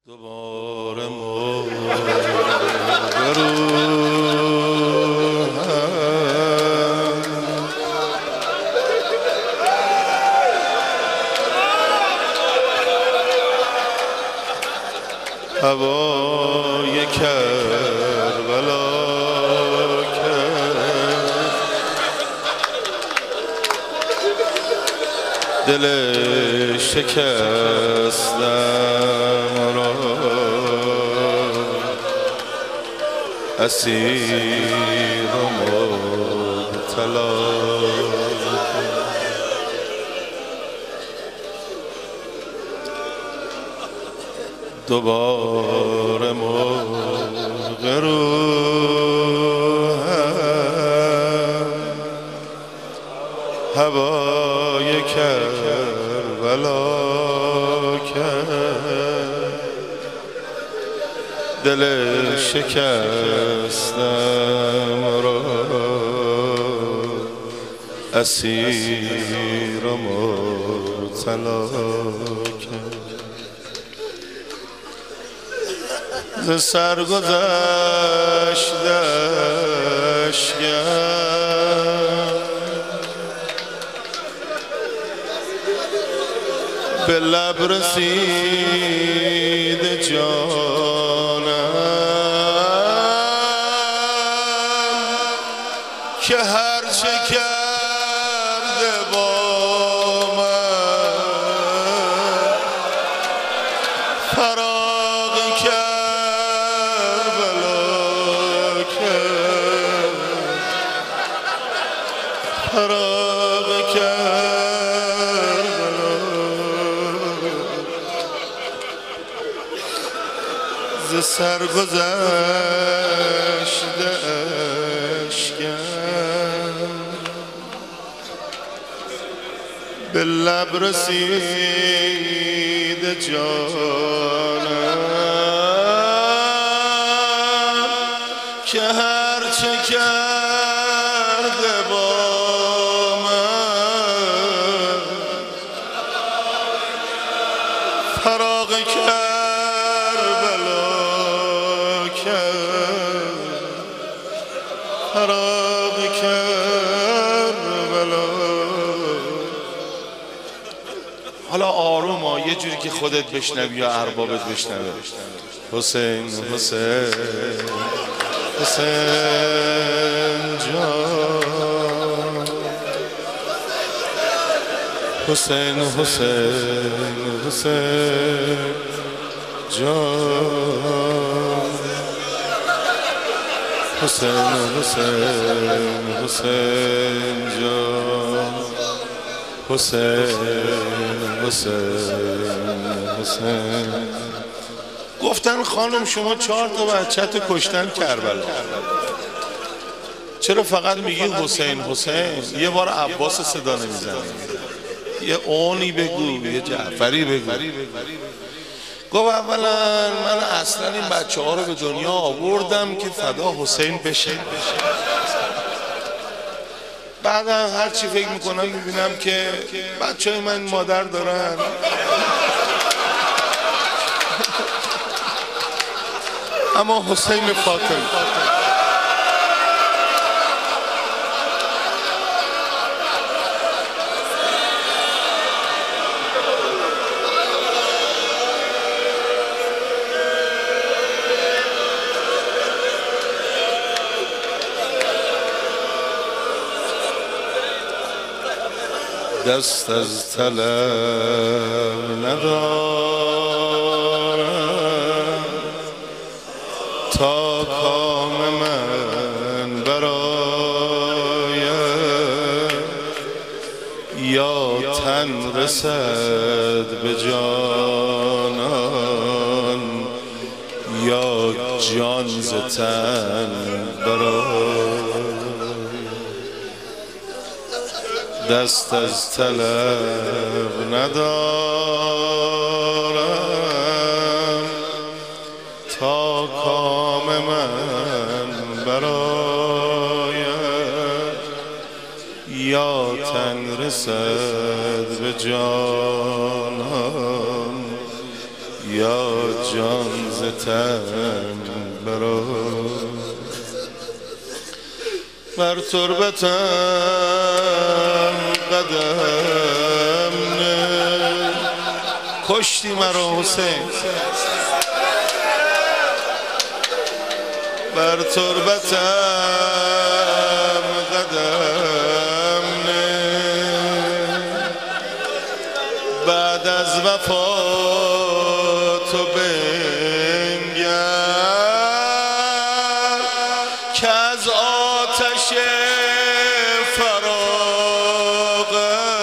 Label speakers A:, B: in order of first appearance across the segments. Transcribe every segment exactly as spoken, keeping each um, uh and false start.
A: دوباره مرغ رو هوای کربلا کرد، دل شکستم را اسیر و مبتلا. دوباره مرغ رو هوای کربلا کرد، دل شکستم را اسیر و مبتلا کرد. ز سرگذشت اشکم به لب رسید جانم که هر چه کرده با من فراق کربلا کرد، فراق کربلا. ز سرگذشت اشکم به لب رسید جانم که هر چه کرده با من فراق کربلا کرد، فراق کربلا. حالا آروم یه جوری که خودت بشنوی یا اربابت بشنوه. حسین حسین حسین جان، حسین حسین حسین جان، حسین حسین حسین جان، حسین حسین حسین. گفتن خانم شما چهار تا بچه‌تو کشتن کربلا، چرا فقط میگی حسین حسین؟ یه بار عباس صدا نمیزنی؟ یه اونی بگو، یه جعفری بگو. گفت اولا من اصلا این بچه ها رو به دنیا آوردم که فدا حسین بشه، بعدا هر چی فکر میکنم میبینم که بچه های من مادر دارن، اما حسین فاطمه دست از طلب ندارم تا کام من برآید، یا تن رسد به جانان یا جان ز تن برآید. دست از طلب ندارم تا کام من برآید، یا تن رسد به جانان یا جان ز تن برآر بر تربتم قدم نه کشتی مرا حسین بر تربتم قدم نه بعد از وفا تو بنگر که از آتش فراق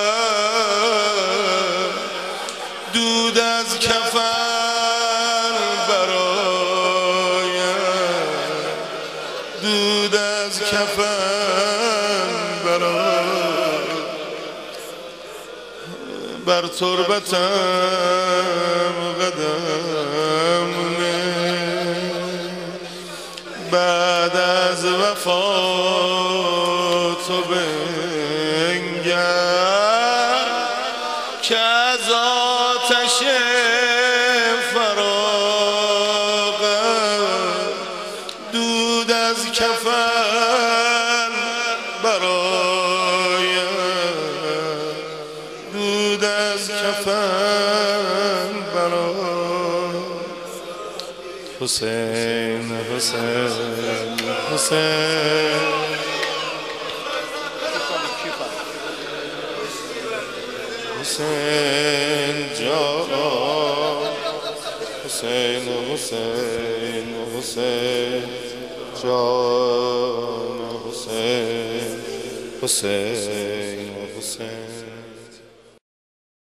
A: دود از کفن برایم دود از کفن برایم بر تربتم قدم نه بعد از وفا تو بنگر که از آتش فراق دود از کفن برایم دود از کفن برایم حسین حسین حسین حسین جان حسین حسین حسین جان حسین حسین